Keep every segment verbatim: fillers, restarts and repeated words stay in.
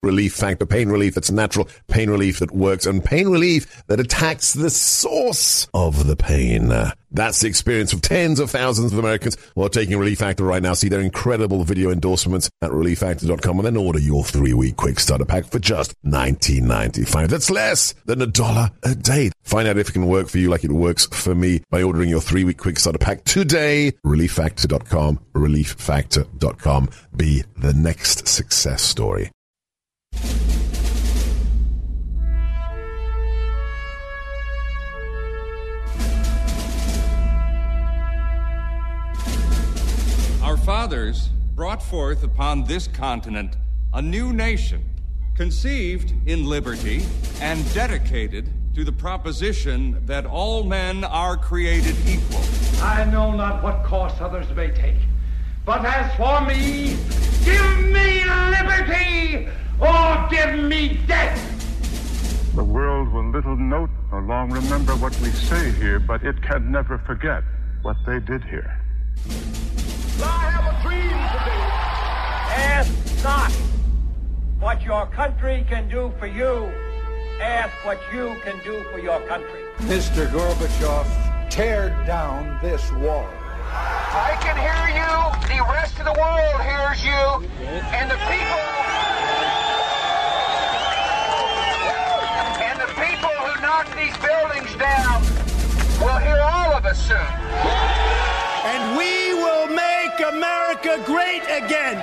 Relief Factor. Pain relief that's natural, pain relief that works, and pain relief that attacks the source of the pain. That's the experience of tens of thousands of Americans who are taking Relief Factor right now. See their incredible video endorsements at relief factor dot com and then order your three-week quick starter pack for just nineteen ninety-five. That's less than a dollar a day. Find out if it can work for you like it works for me by ordering your three-week quick starter pack today. relief factor dot com. relief factor dot com. Be the next success story. Our fathers brought forth upon this continent a new nation, conceived in liberty and dedicated to the proposition that all men are created equal. I know not what course others may take, but as for me, give me liberty or give me death. The world will little note nor long remember what we say here, but it can never forget what they did here. I have a dream today. Ask not what your country can do for you. Ask what you can do for your country. Mister Gorbachev, tear down this wall. I can hear you. The rest of the world hears you. And the people... And the people who knock these buildings down will hear all of us soon. And we will make America great again.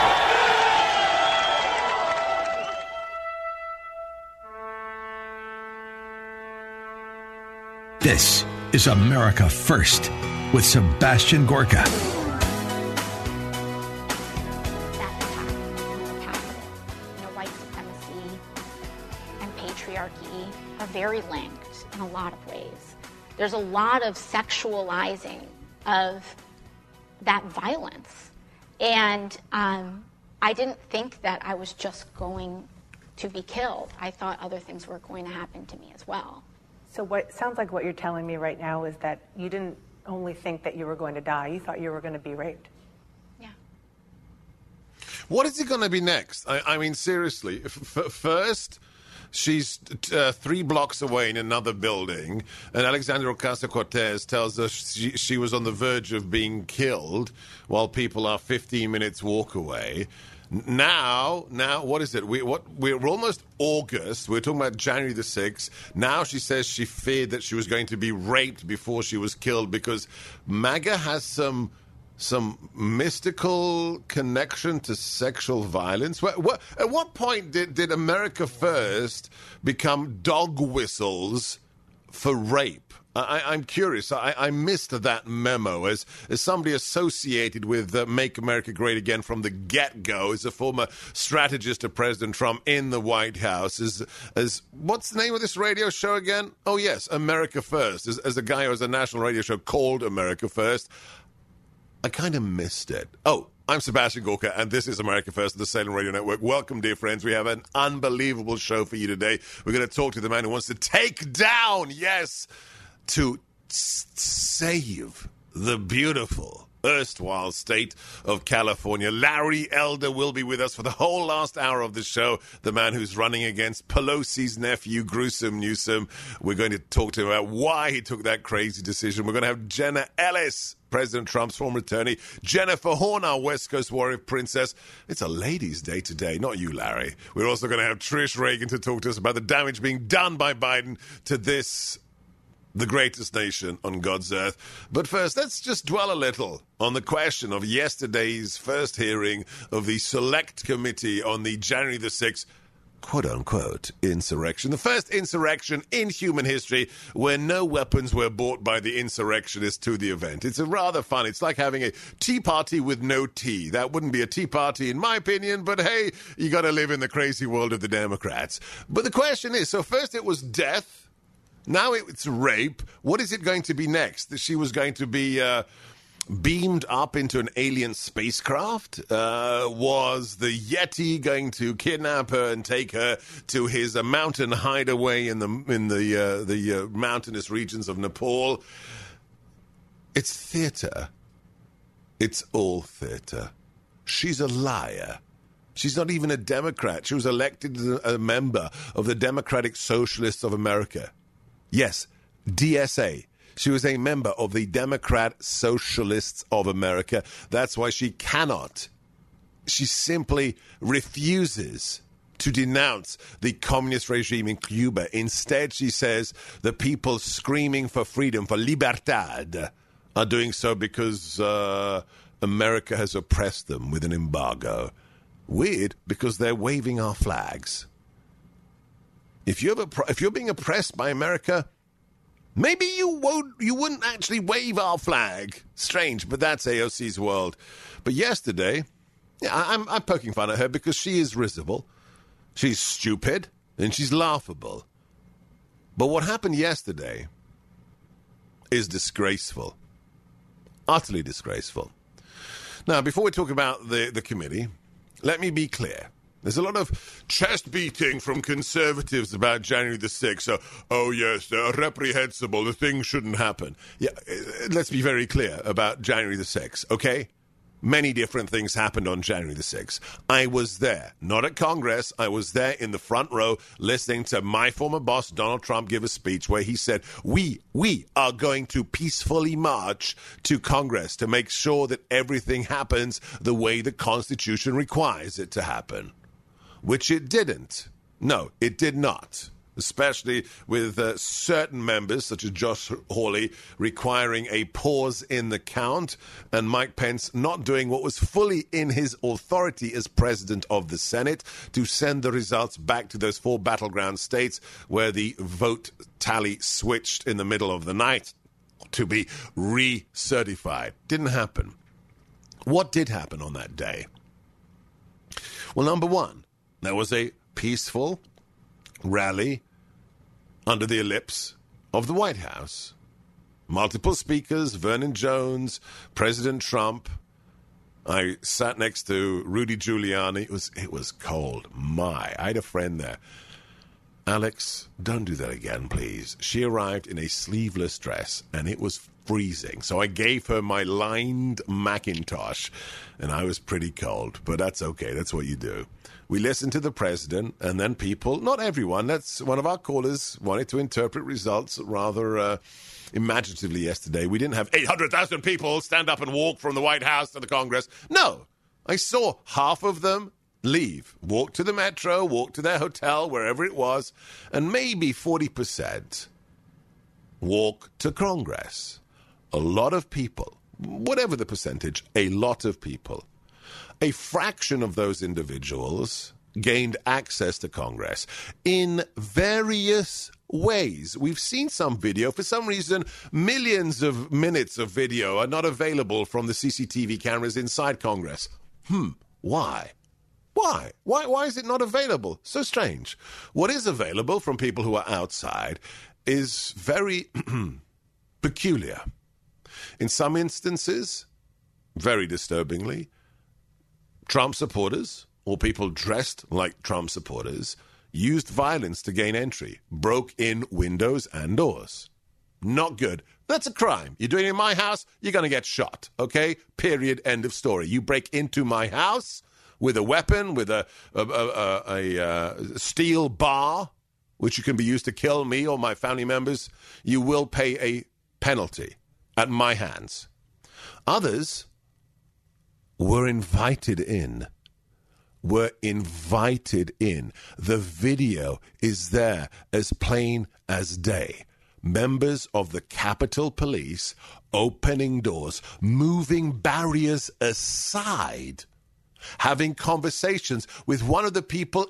This is America First with Sebastian Gorka. That attack on the Capitol, you know, white supremacy and patriarchy are very linked in a lot of ways. There's a lot of sexualizing of that violence. And um, I didn't think that I was just going to be killed. I thought other things were going to happen to me as well. So what sounds like what you're telling me right now is that you didn't only think that you were going to die, you thought you were going to be raped. Yeah. What is it going to be next? I, I mean, seriously, f- first... She's uh, three blocks away in another building, and Alexandria Ocasio-Cortez tells us she, she was on the verge of being killed while people are fifteen minutes walk away. Now, now, what is it? We, what, we're almost August. We're talking about January the sixth. Now she says she feared that she was going to be raped before she was killed because MAGA has some... some mystical connection to sexual violence? What, what, at what point did, did America First become dog whistles for rape? I, I'm curious. I, I missed that memo as, as somebody associated with uh, Make America Great Again from the get-go, as a former strategist of President Trump in the White House. As, as what's the name of this radio show again? Oh, yes, America First. As, as a guy who has a national radio show called America First, I kind of missed it. Oh, I'm Sebastian Gorka, and this is America First, the Salem Radio Network. Welcome, dear friends. We have an unbelievable show for you today. We're going to talk to the man who wants to take down, yes, to s- save the beautiful erstwhile state of California. Larry Elder will be with us for the whole last hour of the show, the man who's running against Pelosi's nephew, Gruesome Newsom. We're going to talk to him about why he took that crazy decision. We're going to have Jenna Ellis, President Trump's former attorney, Jennifer Horn, our West Coast warrior princess. It's a ladies' day today, not you, Larry. We're also going to have Trish Reagan to talk to us about the damage being done by Biden to this, the greatest nation on God's earth. But first, let's just dwell a little on the question of yesterday's first hearing of the Select Committee on the January the sixth quote-unquote insurrection. The first insurrection in human history where no weapons were brought by the insurrectionists to the event. It's a rather fun. It's like having a tea party with no tea. That wouldn't be a tea party in my opinion, but hey, you got to live in the crazy world of the Democrats. But the question is, so first it was death, now it's rape. What is it going to be next? That she was going to be... Uh, beamed up into an alien spacecraft? Uh, was the Yeti going to kidnap her and take her to his uh, mountain hideaway in the in the uh, the uh, mountainous regions of Nepal? It's theater. It's all theater. She's a liar. She's not even a Democrat. She was elected as a member of the Democratic Socialists of America. Yes, D S A. She was a member of the Democrat Socialists of America. That's why she cannot. She simply refuses to denounce the communist regime in Cuba. Instead, she says the people screaming for freedom, for libertad, are doing so because uh, America has oppressed them with an embargo. Weird, because they're waving our flags. If you're, if you're being oppressed by America, maybe you won't, you wouldn't actually wave our flag. Strange, but that's A O C's world. But yesterday, yeah, I'm, I'm poking fun at her because she is risible, she's stupid, and she's laughable. But what happened yesterday is disgraceful. Utterly disgraceful. Now, before we talk about the, the committee, let me be clear. There's a lot of chest beating from conservatives about January the sixth. So, oh, yes, they're reprehensible. The thing shouldn't happen. Yeah, let's be very clear about January the sixth, okay? Many different things happened on January the sixth. I was there, not at Congress. I was there in the front row listening to my former boss, Donald Trump, give a speech where he said, we, we are going to peacefully march to Congress to make sure that everything happens the way the Constitution requires it to happen. Which it didn't. No, it did not. Especially with uh, certain members, such as Josh Hawley, requiring a pause in the count, and Mike Pence not doing what was fully in his authority as president of the Senate to send the results back to those four battleground states where the vote tally switched in the middle of the night to be recertified. Didn't happen. What did happen on that day? Well, number one, there was a peaceful rally under the ellipse of the White House. Multiple speakers, Vernon Jones, President Trump. I sat next to Rudy Giuliani. It was, it was cold. My, I had a friend there. Alex, don't do that again, please. She arrived in a sleeveless dress, and it was freezing. So I gave her my lined Macintosh, and I was pretty cold. But that's okay. That's what you do. We listened to the president, and then people, not everyone, that's one of our callers wanted to interpret results rather uh, imaginatively yesterday. We didn't have eight hundred thousand people stand up and walk from the White House to the Congress. No, I saw half of them leave, walk to the metro, walk to their hotel, wherever it was, and maybe forty percent walk to Congress. A lot of people, whatever the percentage, a lot of people. A fraction of those individuals gained access to Congress in various ways. We've seen some video. For some reason, millions of minutes of video are not available from the C C T V cameras inside Congress. Hmm, why? Why? Why, why is it not available? So strange. What is available from people who are outside is very peculiar. In some instances, very disturbingly, Trump supporters, or people dressed like Trump supporters, used violence to gain entry, broke in windows and doors. Not good. That's a crime. You're doing it in my house, you're going to get shot, okay? Period, end of story. You break into my house with a weapon, with a, a, a, a, a steel bar, which you can be used to kill me or my family members, you will pay a penalty at my hands. Others were invited in, were invited in. The video is there as plain as day. Members of the Capitol Police opening doors, moving barriers aside, having conversations with one of the people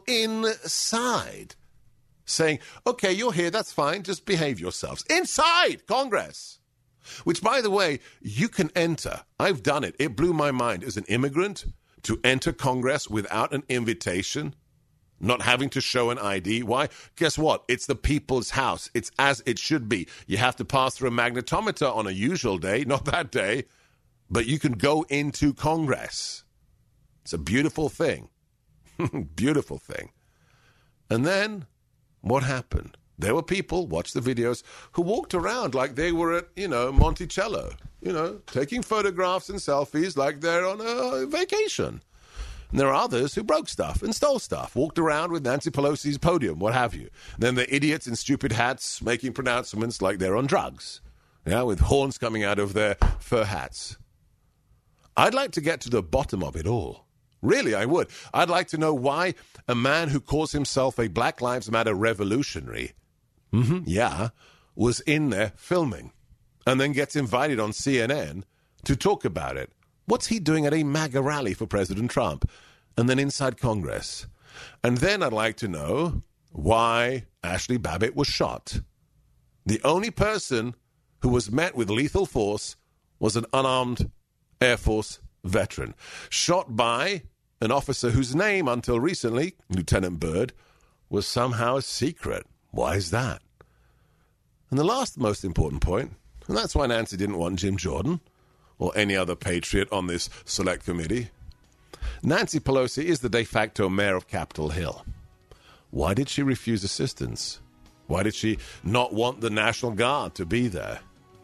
inside, saying, okay, you're here, that's fine, just behave yourselves. Inside Congress! Which, by the way, you can enter. I've done it. It blew my mind as an immigrant to enter Congress without an invitation, not having to show an I D. Why? Guess what? It's the people's house. It's as it should be. You have to pass through a magnetometer on a usual day, not that day, but you can go into Congress. It's a beautiful thing. Beautiful thing. And then what happened? There were people, watch the videos, who walked around like they were at, you know, Monticello, you know, taking photographs and selfies like they're on a vacation. And there are others who broke stuff and stole stuff, walked around with Nancy Pelosi's podium, what have you. And then the idiots in stupid hats making pronouncements like they're on drugs, yeah, with horns coming out of their fur hats. I'd like to get to the bottom of it all. Really, I would. I'd like to know why a man who calls himself a Black Lives Matter revolutionary, mm-hmm, yeah, was in there filming and then gets invited on C N N to talk about it. What's he doing at a MAGA rally for President Trump? And then inside Congress. And then I'd like to know why Ashley Babbitt was shot. The only person who was met with lethal force was an unarmed Air Force veteran, shot by an officer whose name, until recently, Lieutenant Byrd, was somehow a secret. Why is that? And the last most important point, and that's why Nancy didn't want Jim Jordan or any other patriot on this select committee. Nancy Pelosi is the de facto mayor of Capitol Hill. Why did she refuse assistance? Why did she not want the National Guard to be there?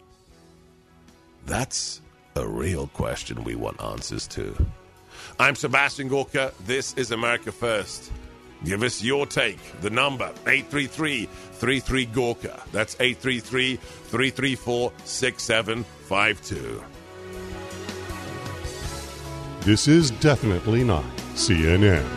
That's a real question we want answers to. I'm Sebastian Gorka. This is America First. Give us your take. The number, eight three three, three three, Gorka. That's eight three three, three three four, six seven five two. This is definitely not C N N.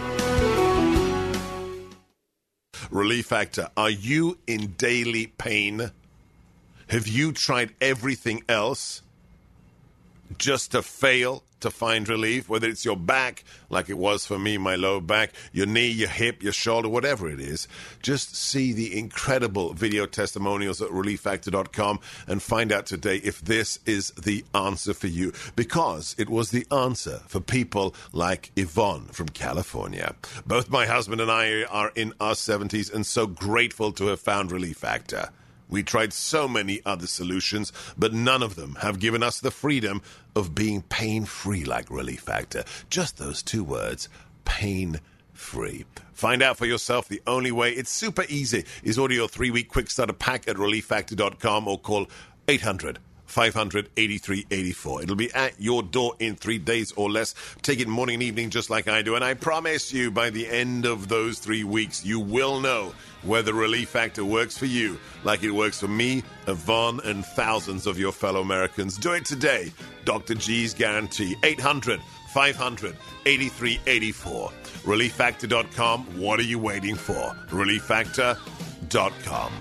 Relief Factor. Are you in daily pain? Have you tried everything else just to fail to find relief? Whether it's your back, like it was for me, my low back, your knee, your hip, your shoulder, whatever it is. Just see the incredible video testimonials at relief factor dot com and find out today if this is the answer for you. Because it was the answer for people like Yvonne from California. Both my husband and I are in our seventies and so grateful to have found Relief Factor. We tried so many other solutions, but none of them have given us the freedom of being pain-free like Relief Factor. Just those two words, pain-free. Find out for yourself the only way. It's super easy. Is order your three-week quick starter pack at relief factor dot com or call eight hundred, five hundred, eighty-three eighty-four. It'll be at your door in three days or less. Take it morning and evening just like I do. And I promise you, by the end of those three weeks, you will know whether Relief Factor works for you like it works for me, Yvonne, and thousands of your fellow Americans. Do it today. Doctor G's guarantee. eight hundred, five hundred, eighty-three eighty-four. relief factor dot com. What are you waiting for? relief factor dot com.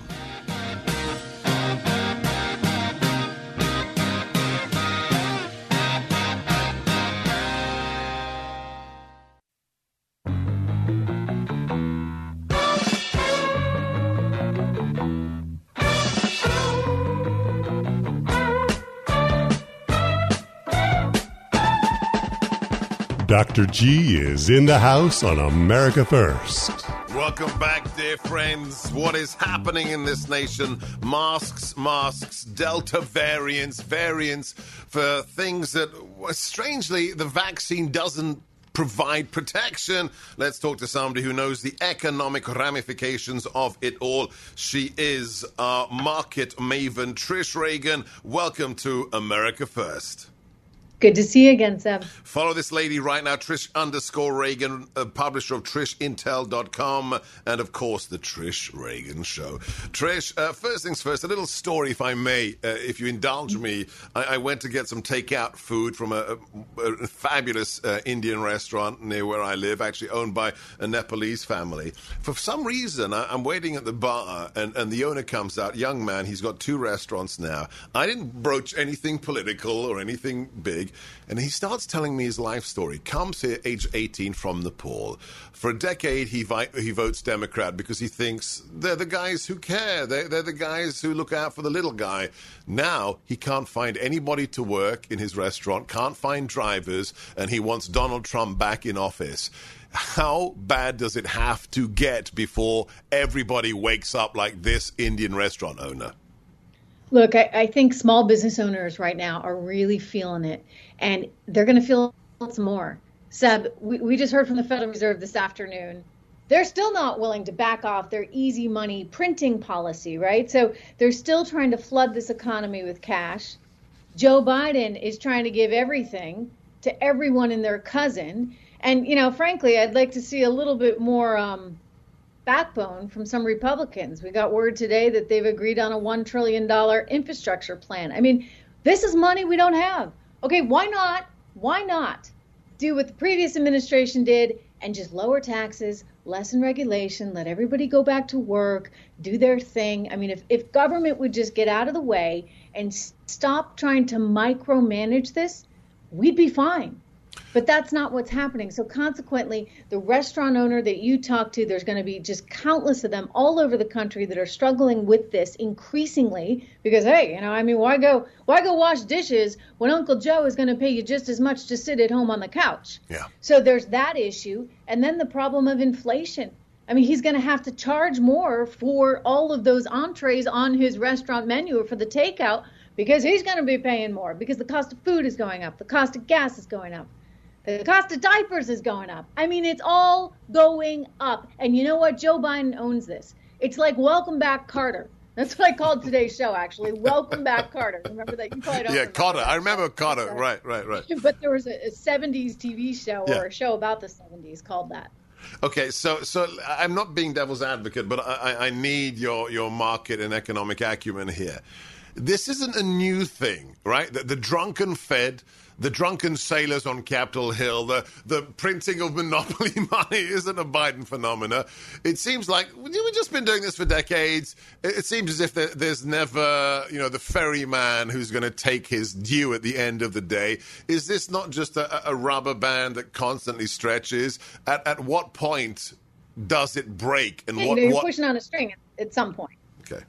Doctor G is in the house on America First. Welcome back, dear friends. What is happening in this nation? Masks, masks, Delta variants, variants for things that, strangely, the vaccine doesn't provide protection. Let's talk to somebody who knows the economic ramifications of it all. She is our market maven, Trish Regan. Welcome to America First. Good to see you again, Seb. Follow this lady right now, Trish underscore Regan, uh, publisher of Trish Intel dot com, and, of course, The Trish Regan Show. Trish, uh, first things first, a little story, if I may, uh, if you indulge me. I, I went to get some takeout food from a, a, a fabulous uh, Indian restaurant near where I live, actually owned by a Nepalese family. For some reason, I, I'm waiting at the bar, and, and the owner comes out, young man, he's got two restaurants now. I didn't broach anything political or anything big. And he starts telling me his life story. Comes here, age eighteen, from Nepal. For a decade, he vi- he votes Democrat because he thinks they're the guys who care. They're, they're the guys who look out for the little guy. Now, he can't find anybody to work in his restaurant, can't find drivers, and he wants Donald Trump back in office. How bad does it have to get before everybody wakes up like this Indian restaurant owner? Look, I, I think small business owners right now are really feeling it, and they're going to feel it some more. Seb, we, we just heard from the Federal Reserve this afternoon. They're still not willing to back off their easy money printing policy, right? So they're still trying to flood this economy with cash. Joe Biden is trying to give everything to everyone and their cousin. And, you know, frankly, I'd like to see a little bit more um, backbone from some Republicans. We got word today that they've agreed on a one trillion dollars infrastructure plan. I mean, this is money we don't have. Okay, why not? Why not do what the previous administration did and just lower taxes, lessen regulation, let everybody go back to work, do their thing? I mean, if, if government would just get out of the way and s- stop trying to micromanage this, we'd be fine. But that's not what's happening. So consequently, the restaurant owner that you talk to, there's going to be just countless of them all over the country that are struggling with this increasingly because, hey, you know, I mean, why go why go wash dishes when Uncle Joe is going to pay you just as much to sit at home on the couch? Yeah. So there's that issue. And then the problem of inflation. I mean, he's going to have to charge more for all of those entrees on his restaurant menu or for the takeout because he's going to be paying more because the cost of food is going up. The cost of gas is going up. The cost of diapers is going up. I mean, it's all going up. And you know what? Joe Biden owns this. It's like Welcome Back, Carter. That's what I called today's show, actually. Welcome Back, Carter. Remember that? You probably don't Yeah, remember Carter. that. I remember Carter. Right, right, right. But there was a, a seventies T V show Yeah. or a show about the seventies called that. Okay, so so I'm not being devil's advocate, but I, I need your, your market and economic acumen here. This isn't a new thing, right? The, the drunken Fed, the drunken sailors on Capitol Hill, the, the printing of monopoly money isn't a Biden phenomena. It seems like we've just been doing this for decades. It, it seems as if there, there's never, you know, the ferryman who's going to take his due at the end of the day. Is this not just a, a rubber band that constantly stretches? At, at what point does it break? And Yeah, what, you're what... pushing on a string at some point. Okay.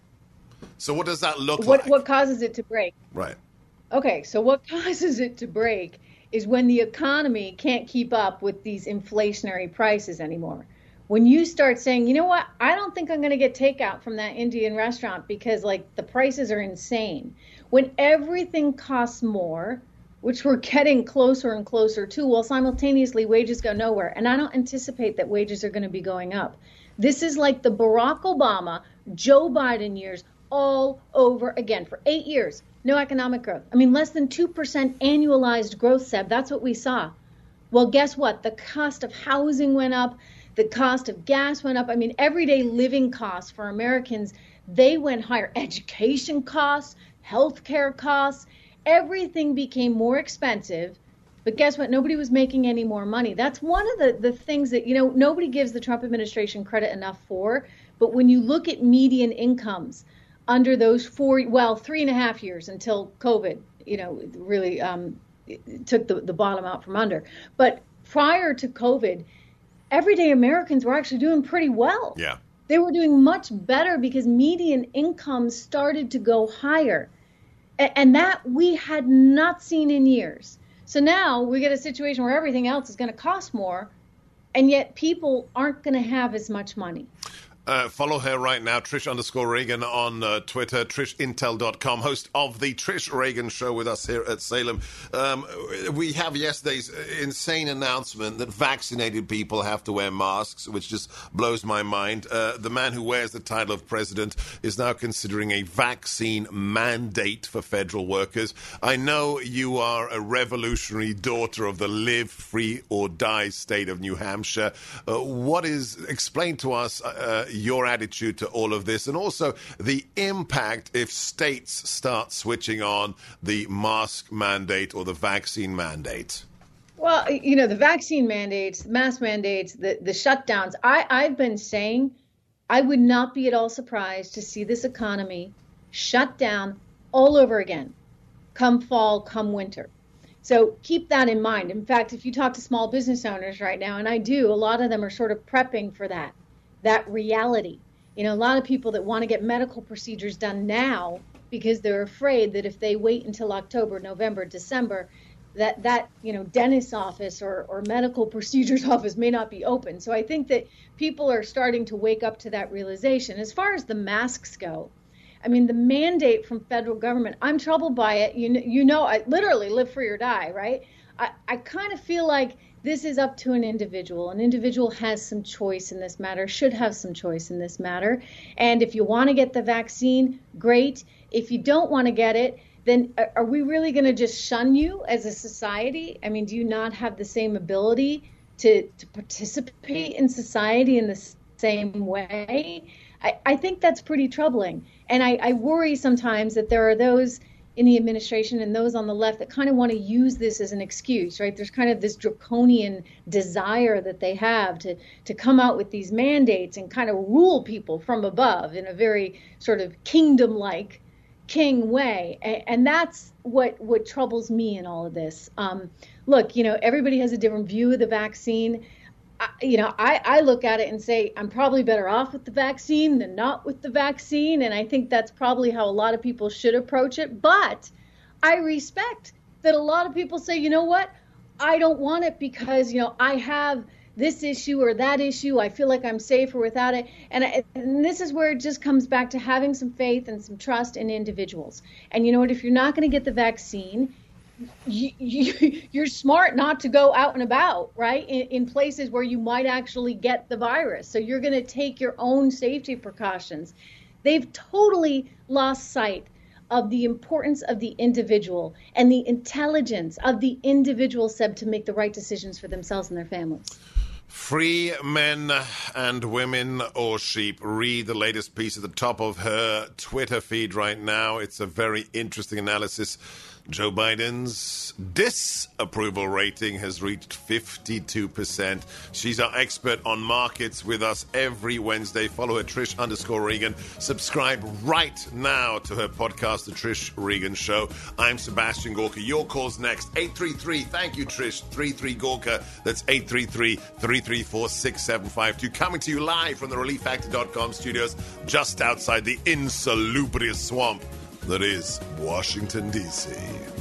So what does that look What like? what causes it to break? Right. Okay, so what causes it to break is when the economy can't keep up with these inflationary prices anymore. When you start saying, you know what, I don't think I'm going to get takeout from that Indian restaurant because, like, the prices are insane. When everything costs more, which we're getting closer and closer to, while simultaneously wages go nowhere. And I don't anticipate that wages are going to be going up. This is like the Barack Obama, Joe Biden years all over again for eight years. No economic growth. I mean, less than two percent annualized growth, Seb. That's what we saw. Well, guess what? The cost of housing went up. The cost of gas went up. I mean, everyday living costs for Americans, they went higher. Education costs, healthcare costs, everything became more expensive. But guess what? Nobody was making any more money. That's one of the, the things that, you know, nobody gives the Trump administration credit enough for. But when you look at median incomes, under those four, well, three and a half years until COVID, you know, really um, took the, the bottom out from under. But prior to COVID, everyday Americans were actually doing pretty well. Yeah. They were doing much better because median incomes started to go higher. A- and that we had not seen in years. So now we get a situation where everything else is going to cost more, and yet people aren't going to have as much money. Uh, follow her right now, Trish underscore Reagan on uh, Twitter, trish intel dot com, host of the Trish Reagan Show with us here at Salem. Um, we have yesterday's insane announcement that vaccinated people have to wear masks, which just blows my mind. Uh, the man who wears the title of president is now considering a vaccine mandate for federal workers. I know you are a revolutionary daughter of the live, free, or die state of New Hampshire. Uh, what is, explain to us uh, your attitude to all of this, and also the impact if states start switching on the mask mandate or the vaccine mandate? Well, you know, the vaccine mandates, mask mandates, the, the shutdowns, I, I've been saying I would not be at all surprised to see this economy shut down all over again, come fall, come winter. So keep that in mind. In fact, if you talk to small business owners right now, and I do, a lot of them are sort of prepping for that. that reality. You know, a lot of people that want to get medical procedures done now because they're afraid that if they wait until October, November, December, that that, you know, dentist's office or, or medical procedures office may not be open. So I think that people are starting to wake up to that realization. As far as the masks go, I mean, the mandate from federal government, I'm troubled by it. You know, you know, I literally live free or die, right? I, I kind of feel like this is up to an individual. An individual has some choice in this matter, should have some choice in this matter. And if you want to get the vaccine, great. If you don't want to get it, then are we really going to just shun you as a society? I mean, do you not have the same ability to, to participate in society in the same way, I, I think that's pretty troubling. And I, I worry sometimes that there are those in the administration and those on the left that kind of want to use this as an excuse, right? There's kind of this draconian desire that they have to, to come out with these mandates and kind of rule people from above in a very sort of kingdom-like king way. And, and that's what, what troubles me in all of this. Um, look, you know, everybody has a different view of the vaccine. I, you know, I, I look at it and say, I'm probably better off with the vaccine than not with the vaccine. And I think that's probably how a lot of people should approach it. But I respect that a lot of people say, you know what, I don't want it because, you know, I have this issue or that issue. I feel like I'm safer without it. And, I, and this is where it just comes back to having some faith and some trust in individuals. And you know what, if you're not going to get the vaccine, You, you, you're smart not to go out and about, right, in, in places where you might actually get the virus. So you're going to take your own safety precautions. They've totally lost sight of the importance of the individual and the intelligence of the individual, Seb, to make the right decisions for themselves and their families. Free men and women or sheep. Read the latest piece at the top of her Twitter feed right now. It's a very interesting analysis. Joe Biden's disapproval rating has reached fifty-two percent. She's our expert on markets with us every Wednesday. Follow her, Trish underscore Regan. Subscribe right now to her podcast, The Trish Regan Show. I'm Sebastian Gorka. Your call's next. eight three three, thank you, Trish, three three Gorka. That's eight three three, three three four, six seven five two. Coming to you live from the relief factor dot com studios just outside the insalubrious swamp that is Washington, D C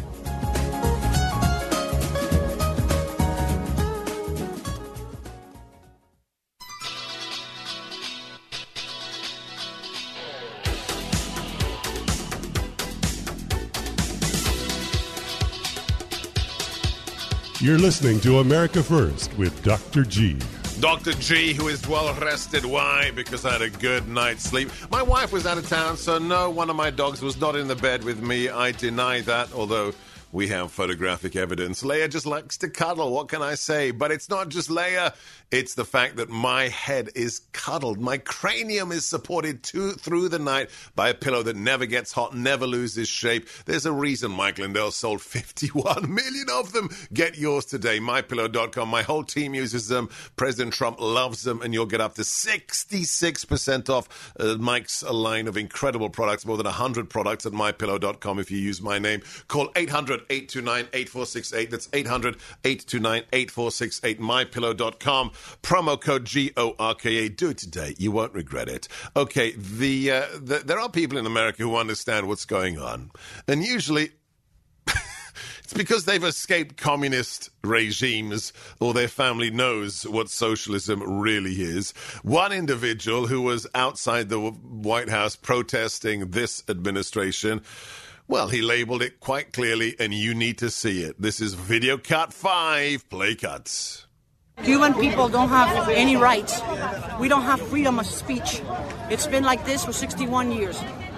You're listening to America First with Doctor G. Doctor G, who is well rested. Why? Because I had a good night's sleep. My wife was out of town, so no, one of my dogs was not in the bed with me. I deny that, although we have photographic evidence. Leia just likes to cuddle. What can I say? But it's not just Leia. It's the fact that my head is cuddled. My cranium is supported to, through the night by a pillow that never gets hot, never loses shape. There's a reason Mike Lindell sold fifty-one million of them. Get yours today. my pillow dot com. My whole team uses them. President Trump loves them, and you'll get up to sixty-six percent off uh, Mike's line of incredible products, more than one hundred products at my pillow dot com if you use my name. Call eight hundred, eight two nine, eight four six eight. That's eight hundred, eight two nine, eight four six eight. my pillow dot com. Promo code G O R K A. Do it today. You won't regret it. Okay, the, uh, the there are people in America who understand what's going on. And usually it's because they've escaped communist regimes or their family knows what socialism really is. One individual who was outside the White House protesting this administration, well, he labeled it quite clearly, and you need to see it. This is video cut five. Play cuts. Cuban people don't have any rights. We don't have freedom of speech. It's been like this for sixty-one years,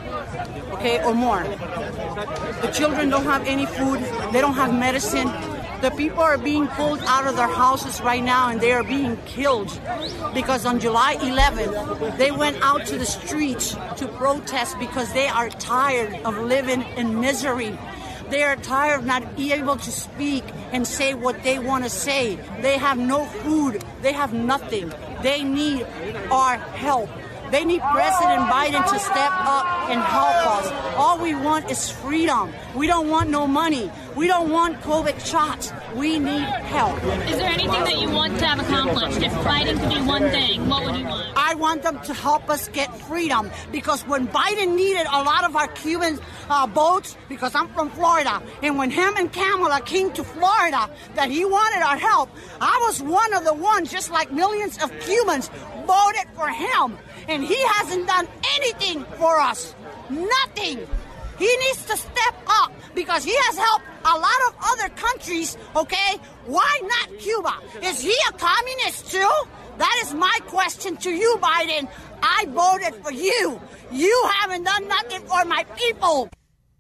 okay, or more. The children don't have any food. They don't have medicine. The people are being pulled out of their houses right now, and they are being killed because on July eleventh, they went out to the streets to protest because they are tired of living in misery. They are tired of not being able to speak and say what they want to say. They have no food. They have nothing. They need our help. They need President Biden to step up and help us. All we want is freedom. We don't want no money. We don't want COVID shots. We need help. Is there anything that you want to have accomplished? If Biden could be one thing, what would you want? I want them to help us get freedom, because when Biden needed a lot of our Cuban uh, boats, because I'm from Florida, and when him and Kamala came to Florida that he wanted our help, I was one of the ones, just like millions of Cubans, voted for him. And he hasn't done anything for us. Nothing. He needs to step up because he has helped a lot of other countries, okay? Why not Cuba? Is he a communist too? That is my question to you, Biden. I voted for you. You haven't done nothing for my people.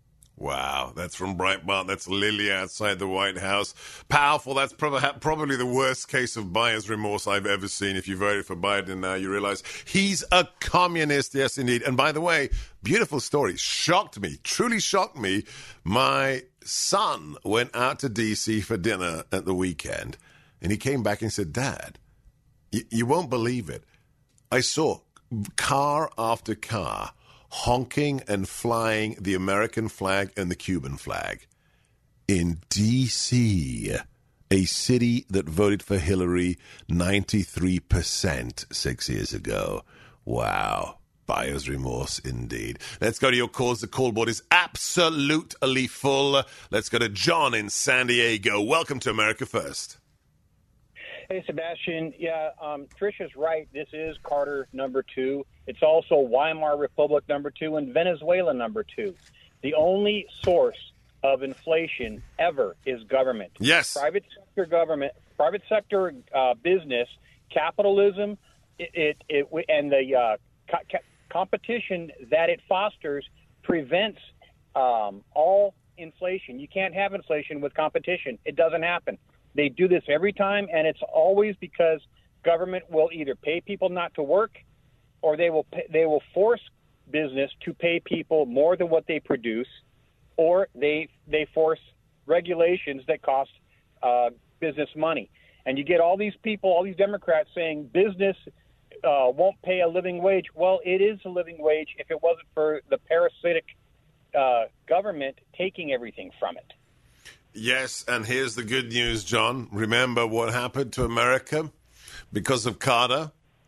Wow, that's from Breitbart. That's Lily outside the White House. Powerful. That's prob- probably the worst case of buyer's remorse I've ever seen. If you voted for Biden now, you realize he's a communist. Yes, indeed. And by the way, beautiful story. Shocked me, truly shocked me. My son went out to D C for dinner at the weekend, and he came back and said, Dad, y- you won't believe it. I saw car after car honking and flying the American flag and the Cuban flag in D C, a city that voted for Hillary ninety-three percent six years ago. Wow. Buyer's remorse indeed. Let's go to your calls. The call board is absolutely full. Let's go to John in San Diego. Welcome to America First. Hey, Sebastian. Yeah, um, Trisha's right. This is Carter number two. It's also Weimar Republic number two and Venezuela number two. The only source of inflation ever is government. Yes. Private sector government, private sector uh, business, capitalism, it, it, it and the uh, co- competition that it fosters prevents um, all inflation. You can't have inflation with competition. It doesn't happen. They do this every time, and it's always because government will either pay people not to work, or they will pay, they will force business to pay people more than what they produce, or they they force regulations that cost uh, business money. And you get all these people, all these Democrats saying business uh, won't pay a living wage. Well, it is a living wage if it wasn't for the parasitic uh, government taking everything from it. Yes, and here's the good news, John. Remember what happened to America because of Carter?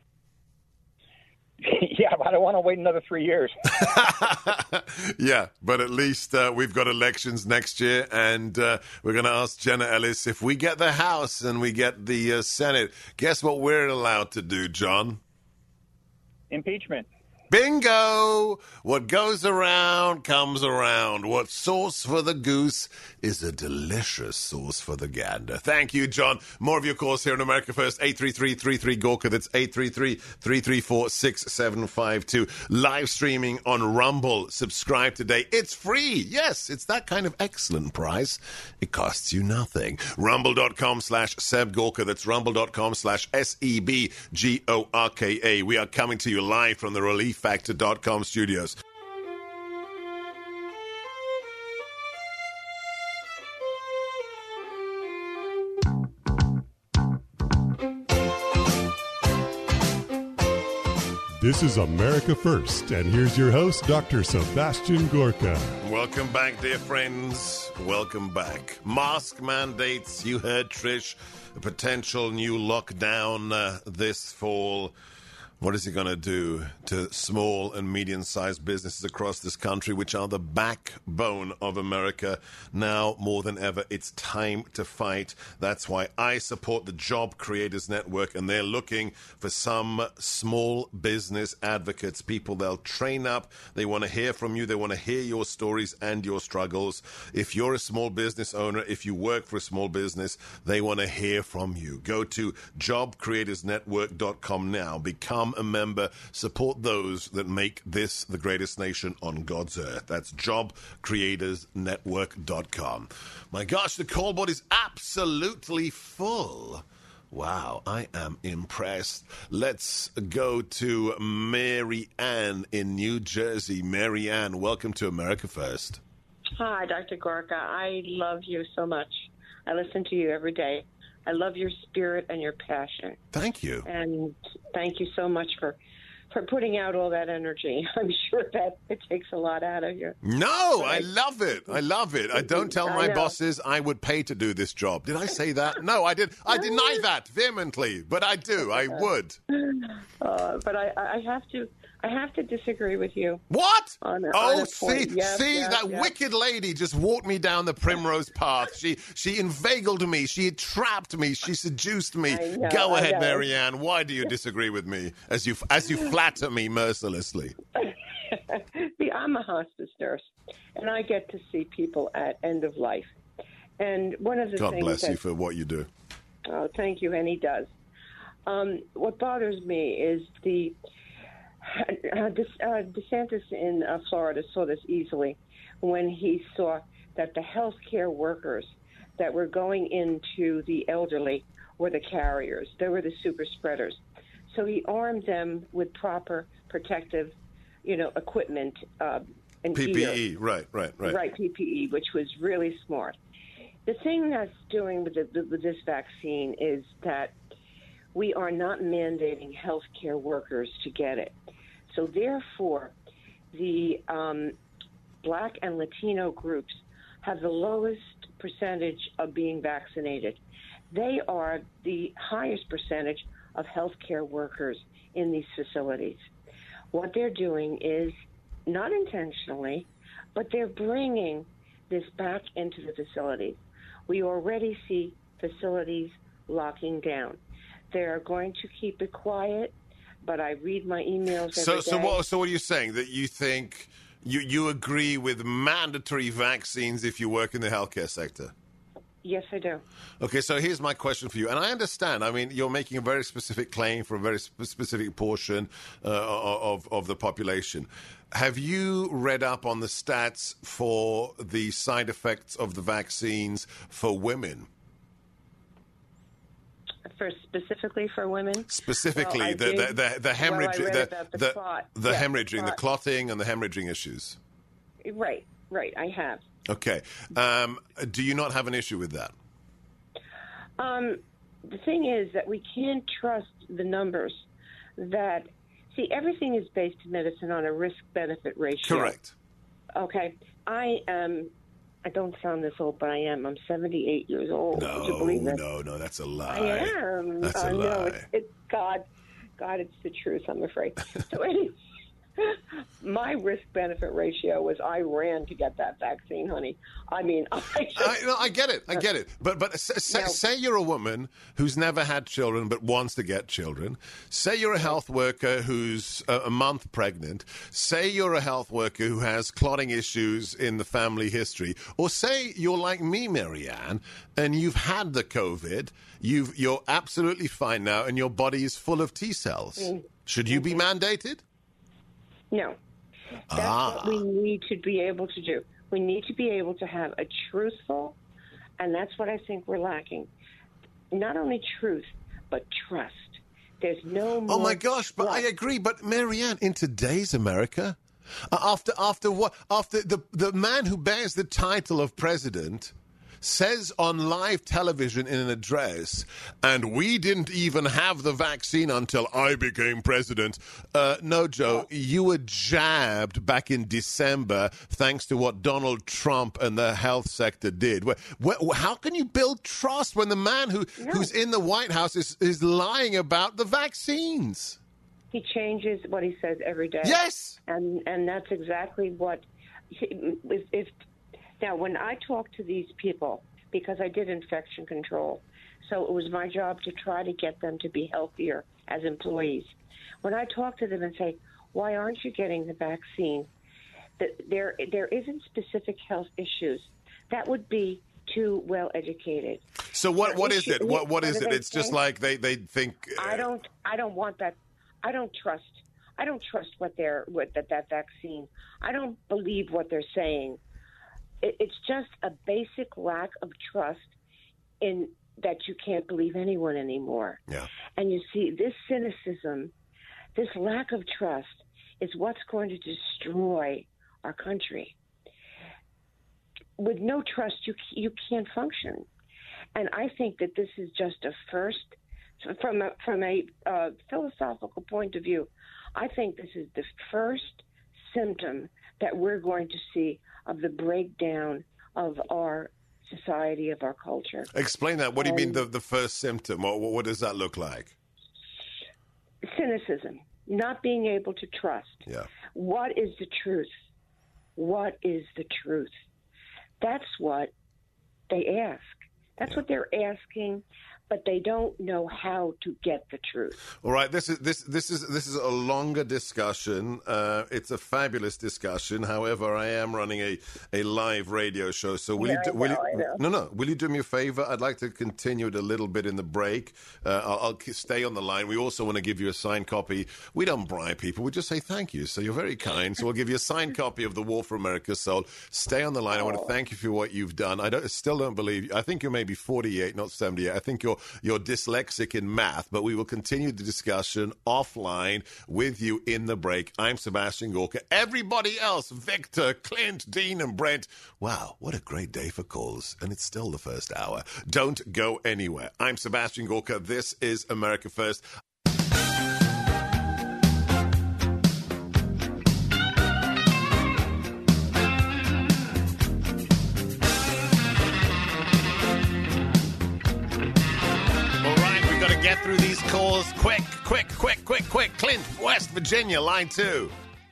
Yeah, but I don't want to wait another three years. Yeah, but at least uh, we've got elections next year, and uh, we're going to ask Jenna Ellis, if we get the House and we get the uh, Senate, guess what we're allowed to do, John? Impeachment. Bingo! What goes around comes around. What's sauce for the goose is a delicious sauce for the gander. Thank you, John. More of your calls here on America First. eight three three, three three, G O R K A. That's eight three three, three three four, six seven five two. Live streaming on Rumble. Subscribe today. It's free. Yes, it's that kind of excellent price. It costs you nothing. Rumble.com slash Seb Gorka. That's rumble.com slash S E B G O R K A. We are coming to you live from the Relief Factor dot com studios. This is America First, and here's your host, Doctor Sebastian Gorka. Welcome back, dear friends. Welcome back. Mask mandates, you heard Trish, a potential new lockdown uh, this fall. What is he going to do to small and medium-sized businesses across this country, which are the backbone of America? Now, more than ever, it's time to fight. That's why I support the Job Creators Network, and they're looking for some small business advocates, people they'll train up. They want to hear from you. They want to hear your stories and your struggles. If you're a small business owner, if you work for a small business, they want to hear from you. Go to job creators network dot com now. Become a member. Support those that make this the greatest nation on God's earth. That's job creators network dot com. My gosh, the call board is absolutely full. Wow, I am impressed. Let's go to Mary Ann in New Jersey. Mary Ann, welcome to America First. Hi, Doctor Gorka. I love you so much. I listen to you every day. I love your spirit and your passion. Thank you. And thank you so much for, for putting out all that energy. I'm sure that it takes a lot out of you. No, I love it. I love it. I don't tell my bosses I would pay to do this job. Did I say that? No, I did. I deny that vehemently, but I do. I would. Uh, but I, I have to. I have to disagree with you. What? On a, oh, on a see, yes, see, yes, that yes. wicked lady just walked me down the primrose path. She she inveigled me. She trapped me. She seduced me. I know, Go I ahead, know. Marianne. Why do you disagree with me as you as you flatter me mercilessly? See, I'm a hospice nurse, and I get to see people at end of life. And one of the God things bless that, you for what you do. Oh, thank you, and he does. Um, what bothers me is the Uh, De, uh, DeSantis in uh, Florida saw this easily when he saw that the healthcare workers that were going into the elderly were the carriers. They were the super spreaders. So he armed them with proper protective, you know, equipment uh, and P P E, gear. right, right, right. Right, P P E, which was really smart. The thing that's doing with, the, with this vaccine is that we are not mandating healthcare workers to get it. So therefore, the um, Black and Latino groups have the lowest percentage of being vaccinated. They are the highest percentage of healthcare workers in these facilities. What they're doing is, not intentionally, but they're bringing this back into the facilities. We already see facilities locking down. They're going to keep it quiet, but I read my emails every So, day. so what? So, what are you saying? That you think you you agree with mandatory vaccines if you work in the healthcare sector? Yes, I do. Okay, so here's my question for you, and I understand. I mean, you're making a very specific claim for a very sp- specific portion uh, of of the population. Have you read up on the stats for the side effects of the vaccines for women? For specifically for women? Specifically, well, the, did, the, the, the hemorrhage, well, I read the, about the, the, clot. the yeah, hemorrhaging, clot. the clotting and the hemorrhaging issues. Right, right, I have. Okay. Um, do you not have an issue with that? Um, the thing is that we can't trust the numbers that, see, everything is based in medicine on a risk-benefit ratio. Correct. Okay. I am, I don't sound this old, but I am. I'm seventy-eight years old. No, Would you believe it? no, no, that's a lie. I am. That's a uh, lie. No, it's, it's God. God, it's the truth, I'm afraid. So anyway, my risk-benefit ratio was I ran to get that vaccine, honey. I mean, I just, I, no, I get it. I get it. But but say, No. say you're a woman who's never had children but wants to get children. Say you're a health worker who's a, a month pregnant. Say you're a health worker who has clotting issues in the family history. Or say you're like me, Marianne, and you've had the COVID. You've, you're absolutely fine now, and your body is full of T cells. Mm. Should you be mandated? no. That's Ah. what we need to be able to do. We need to be able to have a truthful, and that's what I think we're lacking. Not only truth, but trust. There's no more Oh my gosh! But I agree. But Marianne, in today's America, uh, after after what after the the man who bears the title of president says on live television in an address, and we didn't even have the vaccine until I became president. Uh, no, Joe, you were jabbed back in December thanks to what Donald Trump and the health sector did. Where, where, how can you build trust when the man who, No. who's in the White House is, is lying about the vaccines? He changes what he says every day. Yes. And and that's exactly what, if, if now when I talk to these people, because I did infection control, so it was my job to try to get them to be healthier as employees. When I talk to them and say, why aren't you getting the vaccine? That there there isn't specific health issues. That would be too well educated. So what Their what is issue- it? What what is do it? they It's just think? like they, they think. Uh, I don't. I don't want that. I don't trust. I don't trust what they're what that that vaccine. I don't believe what they're saying. It, it's just a basic lack of trust in that you can't believe anyone anymore. Yeah. And you see, this cynicism, this lack of trust, is what's going to destroy our country. With no trust, you you can't function. And I think that this is just a first. From a, from a uh, philosophical point of view, I think this is the first symptom that we're going to see of the breakdown of our society, of our culture. Explain that. What do you mean And- the, the first symptom? What, what does that look like? Cynicism, not being able to trust. Yeah. What is the truth? What is the truth? That's what they ask. That's Yeah. what they're asking but they don't know how to get the truth. All right, this is this this is this is a longer discussion. Uh, it's a fabulous discussion. However, I am running a, a live radio show, so will Yeah, you do, I will know, you I know. no no will you do me a favor? I'd like to continue it a little bit in the break. Uh, I'll, I'll k- stay on the line. We also want to give you a signed copy. We don't bribe people. We just say thank you. So you're very kind. So we'll give you a signed copy of The War for America's Soul. Stay on the line. I want to thank you for what you've done. I don't still don't believe. I think you're maybe forty-eight, not seventy-eight. I think you're you're dyslexic in math. But we will continue the discussion offline with you in the break. I'm Sebastian Gorka. Everybody else, Victor, Clint, Dean, and Brent. Wow, what a great day for calls. And it's still the first hour. Don't go anywhere. I'm Sebastian Gorka. This is America First. Get through these calls quick, quick, quick, quick, quick. Clint, West Virginia, line two.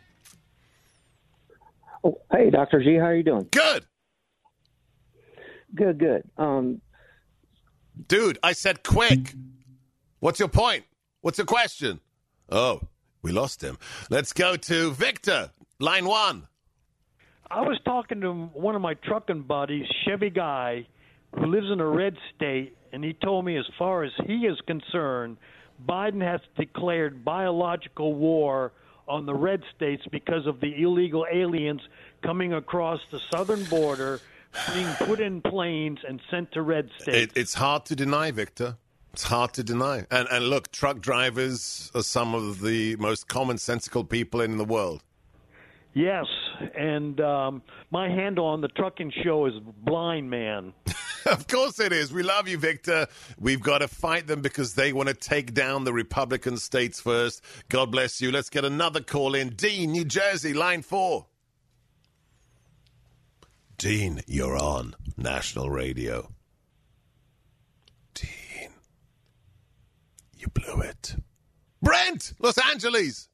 Oh, hey, Doctor G, how are you doing? Good. Good, good. Um, Dude, I said quick. What's your point? What's the question? Oh, we lost him. Let's go to Victor, line one. I was talking to one of my trucking buddies, Chevy Guy, who lives in a red state, and he told me as far as he is concerned, Biden has declared biological war on the red states because of the illegal aliens coming across the southern border, being put in planes and sent to red states. It, it's hard to deny, Victor. It's hard to deny. And, and look, truck drivers are some of the most commonsensical people in the world. Yes, and um, my handle on the trucking show is Blind Man. Of course it is. We love you, Victor. We've got to fight them because they want to take down the Republican states first. God bless you. Let's get another call in. Dean, New Jersey, line four. Dean, you're on National Radio. Dean, you blew it. Brent, Los Angeles.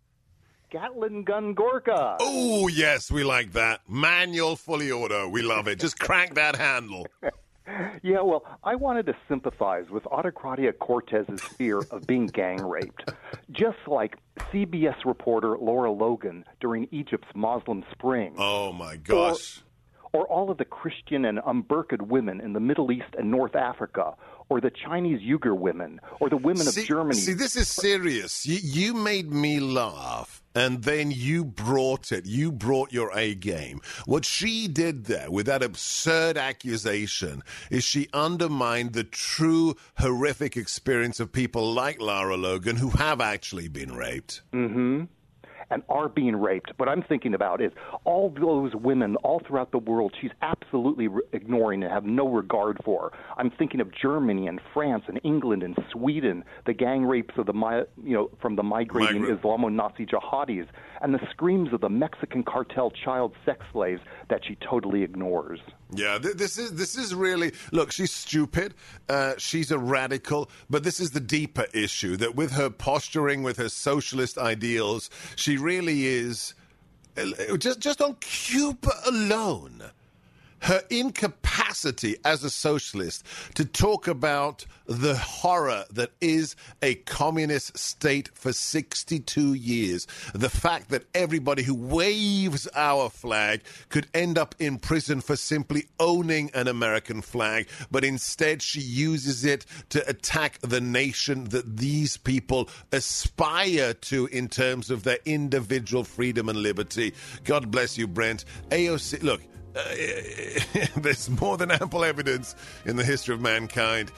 Gatlin Gun Gorka. Oh, yes, we like that. Manual, fully auto. We love it. Just crank that handle. Yeah, well, I wanted to sympathize with Autocratia Cortez's fear of being gang raped, just like C B S reporter Laura Logan during Egypt's Muslim Spring. Oh, my gosh. Or, or all of the Christian and unburqa'd women in the Middle East and North Africa, or the Chinese Uyghur women, or the women see, of Germany. See, this is serious. You, you made me laugh, and then you brought it. You brought your A game. What she did there with that absurd accusation is she undermined the true horrific experience of people like Lara Logan who have actually been raped. Mm-hmm. And are being raped. What I'm thinking about is all those women all throughout the world she's absolutely re- ignoring and have no regard for. I'm thinking of Germany and France and England and Sweden, the gang rapes of the mi- you know from the migrating Migrant. Islamo-Nazi jihadis, and the screams of the Mexican cartel child sex slaves that she totally ignores. Yeah, th- this is this is really look. She's stupid. Uh, she's a radical, but this is the deeper issue that with her posturing, with her socialist ideals, she really is uh, just just on Cuba alone. Her incapacity as a socialist to talk about the horror that is a communist state for sixty-two years. The fact that everybody who waves our flag could end up in prison for simply owning an American flag, but instead she uses it to attack the nation that these people aspire to in terms of their individual freedom and liberty. God bless you, Brent. A O C, look, Uh, there's more than ample evidence in the history of mankind.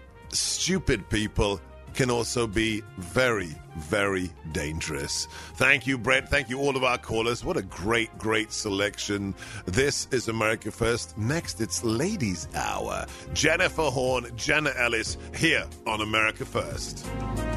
Stupid people can also be very, very dangerous. Thank you, Brett. Thank you, all of our callers. What a great, great selection. This is America First. Next, it's Ladies' Hour. Jennifer Horn, Jenna Ellis, here on America First.